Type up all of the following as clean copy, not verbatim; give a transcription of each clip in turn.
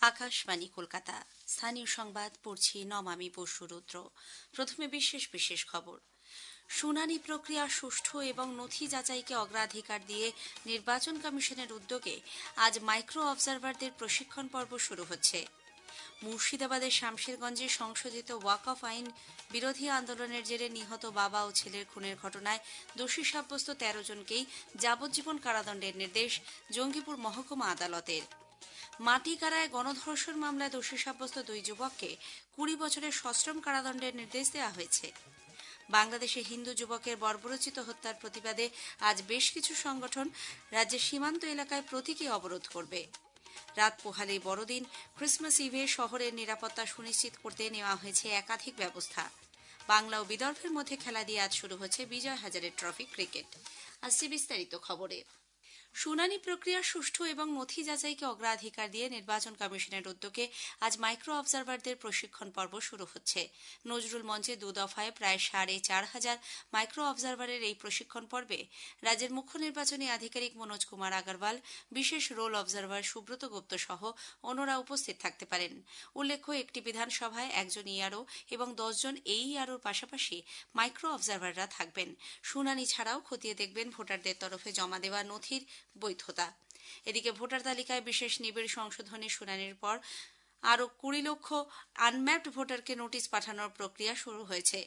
আকাশবাণী কলকাতা। স্থানীয় সংবাদ পড়ছি নমামি বসুরুদ্র। প্রথমে বিশেষ বিশেষ খবর। শুনানি প্রক্রিয়া সুষ্ঠু এবং নথি যাচাইকে অগ্রাধিকার দিয়ে নির্বাচন কমিশনের উদ্যোগে আজ মাইক্রো অবজারভারদের প্রশিক্ষণ পর্ব শুরু হচ্ছে। মুর্শিদাবাদের শামশেরগঞ্জে সংশোধিত ওয়াকফ আইন বিরোধী আন্দোলনের জেরে নিহত বাবা ও ছেলের খুনের ঘটনায় দোষী সাব্যস্ত ১৩ জনকেই যাবজ্জীবন কারাদণ্ডের নির্দেশ জঙ্গিপুর মহকুমা আদালতের। মাটিকাড়ায় গণধর্ষণ মামলায় দোষী সাব্যস্ত ২ যুবককে ২০ বছরের সশ্রম কারাদণ্ডের নির্দেশ দেওয়া হয়েছে। বাংলাদেশে হিন্দু যুবকের বর্বরোচিত হত্যার প্রতিবাদে আজ বেশ কিছু সংগঠন রাজ্যের সীমান্ত এলাকায় প্রতীকী অবরোধ করবে। রাত পোহালেই বড়দিন, ক্রিসমাস ইভে শহরের নিরাপত্তা সুনিশ্চিত করতে নেওয়া হয়েছে একাধিক ব্যবস্থা। বাংলা ও বিদর্ভের মধ্যে খেলা দিয়ে আজ শুরু হচ্ছে বিজয় হাজারে ট্রফি ক্রিকেট। আসছে বিস্তারিত খবরে। শুনানি প্রক্রিয়া সুষ্ঠু এবং নথি যাচাইকে অগ্রাধিকার দিয়ে নির্বাচন কমিশনের উদ্যোগে আজ মাইক্রো অবজারভারদের প্রশিক্ষণ পর্ব শুরু হচ্ছে। নজরুল মঞ্চে ২ দফায় প্রায় ৪,৫০০ মাইক্রো অবজারভারের এই প্রশিক্ষণ পর্বে রাজ্যের মুখ্য নির্বাচনী আধিকারিক মনোজ কুমার আগরওয়াল, বিশেষ রোল অবজারভার সুব্রত গুপ্ত সহ অন্যরা উপস্থিত থাকতে পারেন। উল্লেখ্য, একটি বিধানসভায় একজন ইআরও এবং ১০ জন এইআরওর পাশাপাশি মাইক্রো অবজারভাররা থাকবেন। শুনানি ছাড়াও খতিয়ে দেখবেন ভোটারদের তরফে জমা দেওয়া নথির বৈধতা। এদিকে ভোটার তালিকায় বিশেষ নিবিড় সংশোধনী শুনানির পর আরও ২০ লক্ষ আনম্যাপড ভোটারকে নোটিশ পাঠানোর প্রক্রিয়া শুরু হয়েছে।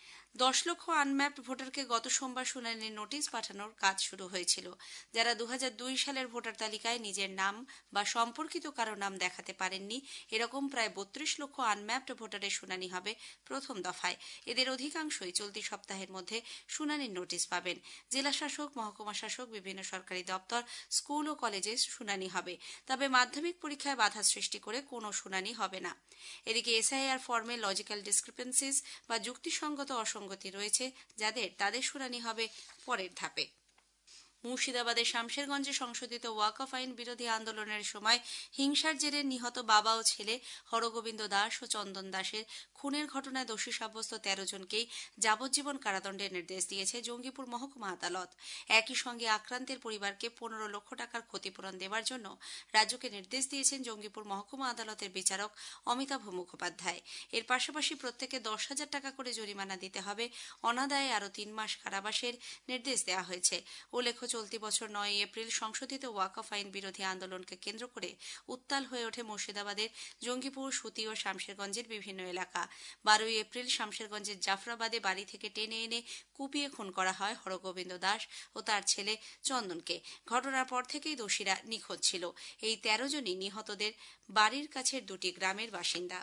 ১০ লক্ষ আনম্যাপড ভোটারকে গত সোমবার শুনানির নোটিশ পাঠানোর কাজ শুরু হয়েছিল। যারা ২০০২ সালের ভোটার তালিকায় নিজের নাম বা সম্পর্কিত কারো নাম দেখাতে পারেননি, এরকম প্রায় ৩২ লক্ষ আনম্যাপড ভোটারের শুনানি হবে প্রথম দফায়। এদের অধিকাংশই চলতি সপ্তাহের মধ্যে শুনানির নোটিশ পাবেন। জেলা শাসক, মহকুমা শাসক, বিভিন্ন সরকারি দপ্তর, স্কুল ও কলেজে শুনানি হবে। তবে মাধ্যমিক পরীক্ষায় বাধা সৃষ্টি করে কোনো শুনানি হবে না। এদিকে এসআইআর ফর্মে লজিক্যাল ডিসক্রিপেন্সিস বা যুক্তিসঙ্গত অসঙ্গতি রয়েছে তাদের শুনানি হবে পরের ধাপে। মুর্শিদাবাদের শামশেরগঞ্জে সংশোধিত ওয়াকফ আইন বিরোধী আন্দোলনের সময় হিংসার জেরে নিহত বাবা ও ছেলে হরগোবিন্দ দাস ও চন্দন দাসের খুনের ঘটনায় দোষী সাব্যস্ত ১৩ জনকেই যাবজ্জীবন কারাদণ্ডের নির্দেশ দিয়েছে জঙ্গিপুর মহকুমা আদালত। একই সঙ্গে আক্রান্তের পরিবারকে ১৫ লক্ষ টাকার ক্ষতিপূরণ দেওয়ার জন্য রাজ্যকে নির্দেশ দিয়েছেন জঙ্গিপুর মহকুমা আদালতের বিচারক অমিতাভ মুখোপাধ্যায়। এর পাশাপাশি প্রত্যেকে ১০,০০০ টাকা করে জরিমানা দিতে হবে। অনাদায়ে আরও ৩ মাস কারাবাসের নির্দেশ দেওয়া হয়েছে। উল্লেখ্য, চলতি বছর ৯ এপ্রিল সংশোধিত ওয়াকফ আইন বিরোধী আন্দোলনকে কেন্দ্র করে উত্তাল হয়ে ওঠে মুর্শিদাবাদের জঙ্গিপুর, সুতি ও শামশেরগঞ্জের বিভিন্ন এলাকা। ১২ এপ্রিল শামশেরগঞ্জের জাফরাবাদে বাড়ি থেকে টেনে এনে কুপিয়ে খুন করা হয় হরগোবিন্দ দাস ও তার ছেলে চন্দনকে। ঘটনার পর থেকেই দোষীরা নিখোঁজ ছিল। এই ১৩ জনই নিহতদের বাড়ির কাছের ২টি গ্রামের বাসিন্দা।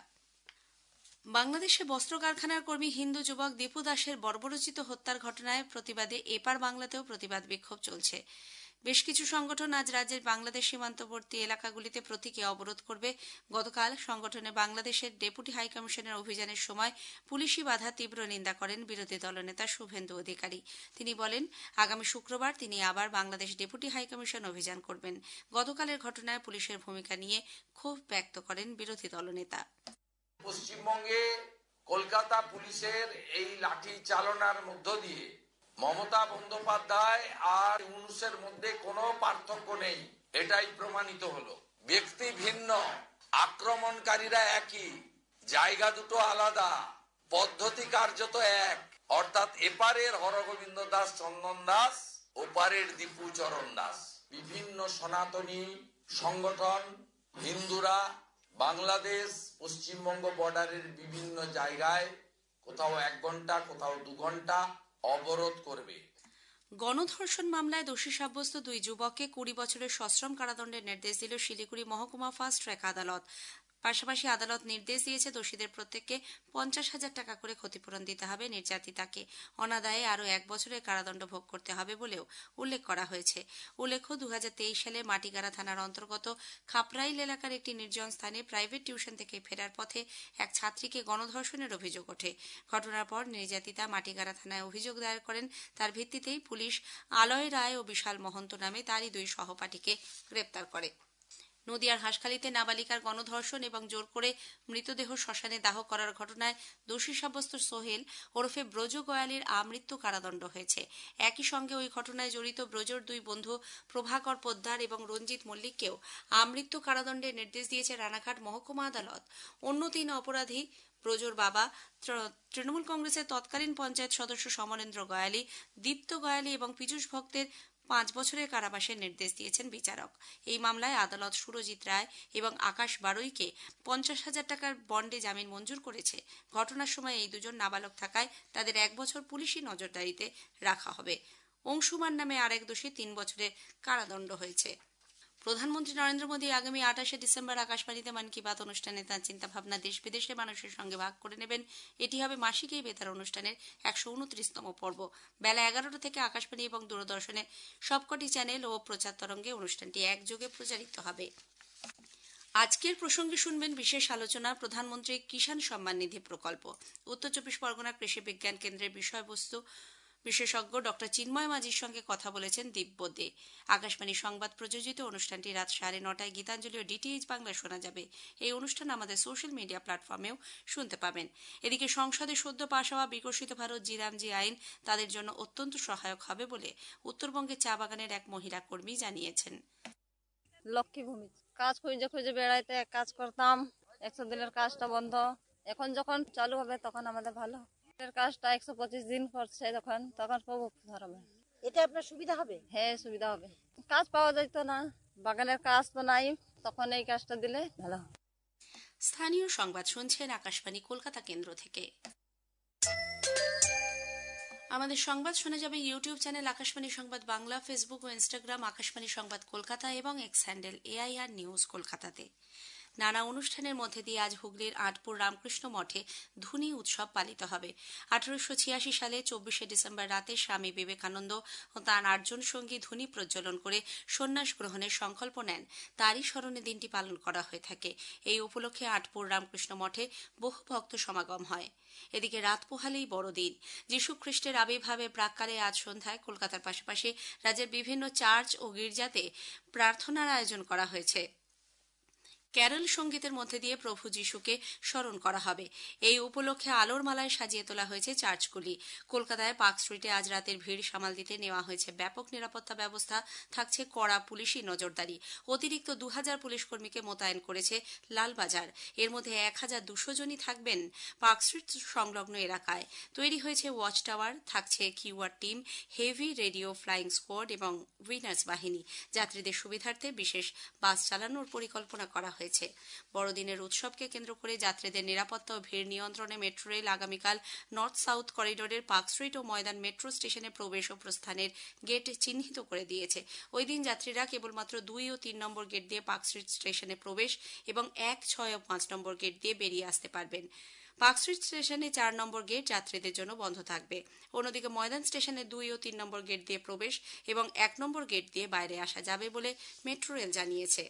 বাংলাদেশে বস্ত্র কারখানার কর্মী হিন্দু যুবক দীপু দাসের বর্বরোচিত হত্যার ঘটনায় প্রতিবাদে এপার বাংলাতেও প্রতিবাদ বিক্ষোভ চলছে। বেশ কিছু সংগঠন আজ রাজ্যের বাংলাদেশ সীমান্তবর্তী এলাকাগুলিতে প্রতীকী অবরোধ করবে। গতকাল সংগঠনে বাংলাদেশের ডেপুটি হাইকমিশনের অভিযানের সময় পুলিশি বাধা তীব্র নিন্দা করেন বিরোধী দলনেতা শুভেন্দু অধিকারী। তিনি বলেন, আগামী শুক্রবার তিনি আবার বাংলাদেশ ডেপুটি হাইকমিশন অভিযান করবেন। গতকালের ঘটনায় পুলিশের ভূমিকা নিয়ে ক্ষোভ ব্যক্ত করেন বিরোধী দলনেতা। পশ্চিমবঙ্গে কলকাতা পুলিশের এই লাঠি চালনার মধ্য দিয়ে মমতা বন্দ্যোপাধ্যায় আর ইউনূসের মধ্যে কোনো পার্থক্য নেই, এটাই প্রমাণিত হলো। ব্যক্তি ভিন্ন, আক্রমণকারীরা একই, জায়গা দুটো আলাদা, পদ্ধতি কার্যত এক। অর্থাৎ এপারের হরগোবিন্দ দাস চন্দন দাস, ওপারের দীপু চরণ দাস। বিভিন্ন সনাতনী সংগঠন, হিন্দুরা বাংলাদেশ পশ্চিমবঙ্গ বর্ডারের বিভিন্ন জায়গায় কোথাও ১ ঘন্টা, কোথাও ২ ঘন্টা অবরোধ করবে। গণধর্ষণ মামলায় দোষী সাব্যস্ত ২ যুবককে ২০ বছরের সশ্রম কারাদণ্ডের নির্দেশ দিল শিলিগুড়ি মহকুমা ফাস্ট ট্র্যাক আদালত। পাশাপাশি আদালত নির্দেশ দিয়েছে দোষীদের প্রত্যেককে ৫০,০০০ টাকা করে ক্ষতিপূরণ দিতে হবে নির্যাতিতাকে। অনাদায়ে আরও ১ বছরের কারাদণ্ড ভোগ করতে হবে বলেও উল্লেখ করা হয়েছে। উল্লেখ্য, ২০২৩ সালে মাটিগাড়া থানার অন্তর্গত খাপরাইল এলাকার একটি নির্জন স্থানে প্রাইভেট টিউশন থেকে ফেরার পথে এক ছাত্রীকে গণধর্ষণের অভিযোগ ওঠে। ঘটনার পর নির্যাতিতা মাটিগাড়া থানায় অভিযোগ দায়ের করেন। তার ভিত্তিতেই পুলিশ আলয় রায় ও বিশাল মহন্ত নামে তারই ২ সহপাঠীকে গ্রেপ্তার করে। নদিয়ার হাঁসখালিতে নাবালিকার গণধর্ষণ এবং জোর করে মৃতদেহ শ্মশানে দাহ করার ঘটনায় দোষী সাব্যস্ত সোহেল ওরফে ব্রজ গয়ালির আমৃত্যু কারাদণ্ড হয়েছে। একই সঙ্গে ওই ঘটনায় জড়িত ব্রজর দুই বন্ধু প্রভাকর পোদ্দার এবং রঞ্জিত মল্লিককেও আমৃত্যু কারাদণ্ডের নির্দেশ দিয়েছে রানাঘাট মহকুমা আদালত। অন্য 3 অপরাধী ব্রজর বাবা, তৃণমূল কংগ্রেসের তৎকালীন পঞ্চায়েত সদস্য সমরেন্দ্র গয়ালি, দীপ্ত গয়ালি এবং পীযূষ ভক্তের 5 বছরের কারাবাসের নির্দেশ দিয়েছেন বিচারক। এই মামলায় আদালত সুরজিৎ রায় এবং আকাশ বারুইকে 50,000 টাকার বন্ডে জামিন মঞ্জুর করেছে। ঘটনার সময় এই দুজন নাবালক থাকায় তাদের 1 বছর পুলিশি নজরদারিতে রাখা হবে। অংশুমান নামে আরেক দোষী 3 বছরের কারাদণ্ড হয়েছে। প্রধানমন্ত্রী নরেন্দ্র মোদী আগামী 28শে ডিসেম্বর আকাশবাণীতে মন কি বাত অনুষ্ঠানে তাঁর চিন্তাভাবনা দেশ বিদেশের মানুষের সঙ্গে ভাগ করে নেবেন। এটি হবে মাসিক এই বেতার অনুষ্ঠানের 129তম পর্ব। বেলা 11টা থেকে আকাশবাণী এবং দূরদর্শনের সবকটি চ্যানেল ও প্রচার তরঙ্গে অনুষ্ঠানটি একযোগে প্রচারিত হবে। আজকের প্রসঙ্গে শুনবেন বিশেষ আলোচনা প্রধানমন্ত্রী কিষাণ সম্মান নিধি প্রকল্প। উত্তর 24 পরগনা কৃষি বিজ্ঞান কেন্দ্রের বিষয়বস্তু বিশেষজ্ঞ ডক্টর চিন্ময় মাঝির সঙ্গে কথা বলেছেন দিব্য দে। আকাশবাণী সংবাদ প্রযোজিত অনুষ্ঠানটি রাত 9:30টায় গীতাঞ্জলি ও ডিটিএইচ বাংলায় শোনা যাবে। এই অনুষ্ঠান আমাদের সোশ্যাল মিডিয়া প্ল্যাটফর্মেও শুনতে পাবেন। এদিকে সংসদে সদ্য পাশ হওয়া বিকশিত ভারত জি আইন তাদের জন্য অত্যন্ত সহায়ক হবে বলে উত্তরবঙ্গের চা বাগানের এক মহিলা কর্মী জানিয়েছেন। লক্ষ্মী ভূমি কাজ খুঁজে খুঁজে বেড়াইতে কাজ করতাম, 100 দিনের কাজটা বন্ধ। এখন যখন চালু হবে তখন আমাদের ভালো। এর কাজটা 125 দিন করছে, তখন খুব উপকার হবে। এটা আপনার সুবিধা হবে? হ্যাঁ, সুবিধা হবে। কাজ পাওয়া যাইতো না, বাগানের কাজ তো নাই, তখন এই কাজটা দিলে ভালো। স্থানীয় সংবাদ শুনছেন আকাশবাণী কলকাতা কেন্দ্র থেকে। আমাদের সংবাদ শোনা যাবে ইউটিউব চ্যানেল আকাশবাণী সংবাদ বাংলা, ফেসবুক ও ইনস্টাগ্রাম আকাশবাণী সংবাদ কলকাতা এবং এক্স হ্যান্ডেল AIR নিউজ কলকাতাতে। নানা অনুষ্ঠানের মধ্যে দিয়ে আজ হুগলির আটপুর রামকৃষ্ণ মঠে ধুনী উৎসব পালিত হবে। 1886 সালে 24শে ডিসেম্বর রাতে স্বামী বিবেকানন্দ ও তাঁর 8 জন সঙ্গী ধুনী প্রজ্বলন করে সন্ন্যাস গ্রহণের সংকল্প নেন। তারই স্মরণে দিনটি পালন করা হয়ে থাকে। এই উপলক্ষে আটপুর রামকৃষ্ণ মঠে বহু ভক্ত সমাগম হয়। এদিকে রাত পোহালেই বড়দিন। যীশু খ্রিস্টের আবির্ভাবের প্রাক্কালে আজ সন্ধ্যায় কলকাতার পাশাপাশি রাজ্যের বিভিন্ন চার্চ ও গির্জাতে প্রার্থনার আয়োজন করা হয়েছে। ক্যারল সঙ্গীতের মধ্যে দিয়ে প্রভু যিশুকে স্মরণ করা হবে। এই উপলক্ষে আলোর মালায় সাজিয়ে তোলা হয়েছে চার্চগুলি। কলকাতায় পার্ক স্ট্রিটে আজ রাতের ভিড় সামাল দিতে নেওয়া হয়েছে ব্যাপক নিরাপত্তা ব্যবস্থা, থাকছে কড়া পুলিশি নজরদারি। অতিরিক্ত 2000 পুলিশ কর্মীকে মোতায়েন করেছে লালবাজার। এর মধ্যে 1200 জনই থাকবেন পার্ক স্ট্রিট সংলগ্ন এলাকায়। তৈরি হয়েছে ওয়াচ টাওয়ার, থাকছে QR team, heavy radio flying squad এবং উইনার্স বাহিনী। যাত্রীদের সুবিধার্থে বিশেষ বাস চালানোর পরিকল্পনা করা হয়েছে। বড়দিনের উৎসবকে কেন্দ্র করে যাত্রীদের নিরাপত্তা ও ভিড় নিয়ন্ত্রণে মেট্রো রেল আগামীকাল নর্থ সাউথ করিডোরের পার্ক স্ট্রিট ও ময়দান মেট্রো স্টেশনে প্রবেশ ও প্রস্থানের গেট চিহ্নিত করে দিয়েছে। ওই দিন যাত্রীরা কেবলমাত্র 2 ও 3 নম্বর গেট দিয়ে পার্ক স্ট্রিট স্টেশনে প্রবেশ এবং 1, 6 ও 5 নম্বর গেট দিয়ে বেরিয়ে আসতে পারবেন। পার্ক স্ট্রিট স্টেশনে 4 নম্বর গেট যাত্রীদের জন্য বন্ধ থাকবে। অন্যদিকে ময়দান স্টেশনে 2 ও 3 নম্বর গেট দিয়ে প্রবেশ এবং 1 নম্বর গেট দিয়ে বাইরে আসা যাবে বলে মেট্রো রেল জানিয়েছে।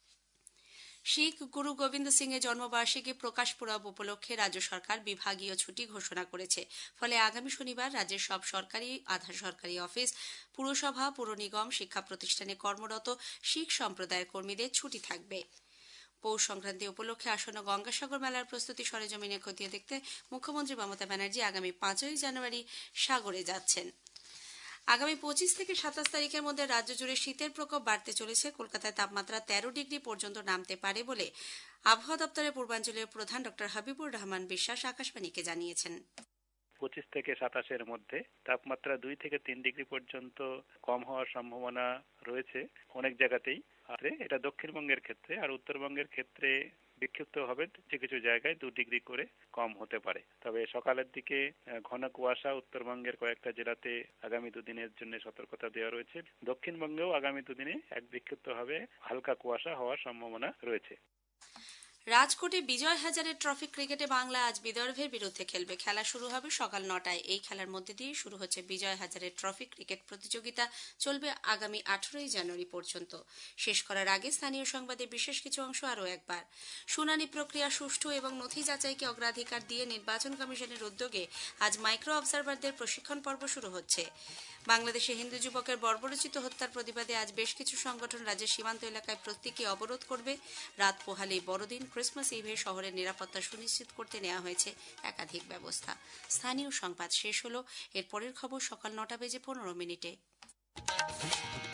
শিখ গুরু গোবিন্দ সিং এর জন্মবার্ষিকী প্রকাশ পুরব উপলক্ষে রাজ্য সরকার বিভাগীয় ছুটি ঘোষণা করেছে। ফলে আগামী শনিবার রাজ্যের সব সরকারি, আধা সরকারি অফিস, পুরসভা, পুর নিগম, শিক্ষা প্রতিষ্ঠানে কর্মরত শিখ সম্প্রদায়ের কর্মীদের ছুটি থাকবে। পৌষ সংক্রান্তি উপলক্ষে আসন্ন গঙ্গাসাগর মেলার প্রস্তুতি সরেজমিনে খতিয়ে দেখতে মুখ্যমন্ত্রী মমতা ব্যানার্জি আগামী 5ই জানুয়ারি সাগরে যাচ্ছেন। আগামী 25 থেকে 27 তারিখের মধ্যে রাজ্য জুড়ে শীতের প্রকোপ বাড়তে চলেছে। কলকাতায় তাপমাত্রা 13 ডিগ্রি পর্যন্ত নামতে পারে বলে আবহাওয়া দপ্তরের পূর্বাঞ্চলের প্রধান ডক্টর হাবিবুর রহমান বিশ্বাস আকাশবাণীকে জানিয়েছেন। 25 থেকে 27-এর মধ্যে তাপমাত্রা 2 থেকে 3 ডিগ্রি পর্যন্ত কম হওয়ার সম্ভাবনা রয়েছে অনেক জায়গাতেই। আর এটা দক্ষিণবঙ্গের ক্ষেত্রে, আর উত্তরবঙ্গের ক্ষেত্রে বিক্ষিপ্ত হবে কিছু কিছু জায়গায় 2 ডিগ্রি করে কম হতে পারে। তবে সকালের দিকে ঘন কুয়াশা উত্তরবঙ্গের কয়েকটা জেলাতে আগামী 2 দিনের জন্য সতর্কতা দেওয়া রয়েছে। দক্ষিণবঙ্গেও আগামী 2 দিনে এক বিক্ষিপ্তভাবে হালকা কুয়াশা হওয়ার সম্ভাবনা রয়েছে। রাজকোটে বিজয় হাজারে ট্রফি ক্রিকেটে বাংলা আজ বিদর্ভের বিরুদ্ধে খেলবে। খেলা শুরু হবে সকাল 9টায়। এই খেলার মধ্যে দিয়ে শুরু হচ্ছে বিজয় হাজারে ট্রফি ক্রিকেট প্রতিযোগিতা। চলবে আগামী 18ই জানুয়ারি পর্যন্ত। শেষ করার আগে স্থানীয় সংবাদে বিশেষ কিছু অংশ আরও একবার। শুনানি প্রক্রিয়া সুষ্ঠু এবং নথি যাচাইকে অগ্রাধিকার দিয়ে নির্বাচন কমিশনের উদ্যোগে আজ মাইক্রো অবজারভারদের প্রশিক্ষণ পর্ব শুরু হচ্ছে। বাংলাদেশে হিন্দু যুবকের বর্বরোচিত হত্যার প্রতিবাদে আজ বেশ কিছু সংগঠন রাজ্যের সীমান্ত এলাকায় প্রত্যেকে অবরোধ করবে। রাত পোহালেই বড়দিন, ক্রিসমাস ইভে শহরের নিরাপত্তা সুনিশ্চিত করতে নেওয়া হয়েছে একাধিক ব্যবস্থা। স্থানীয় সংবাদ শেষ হলো। এর পরের খবর সকাল 9:15 মিনিটে।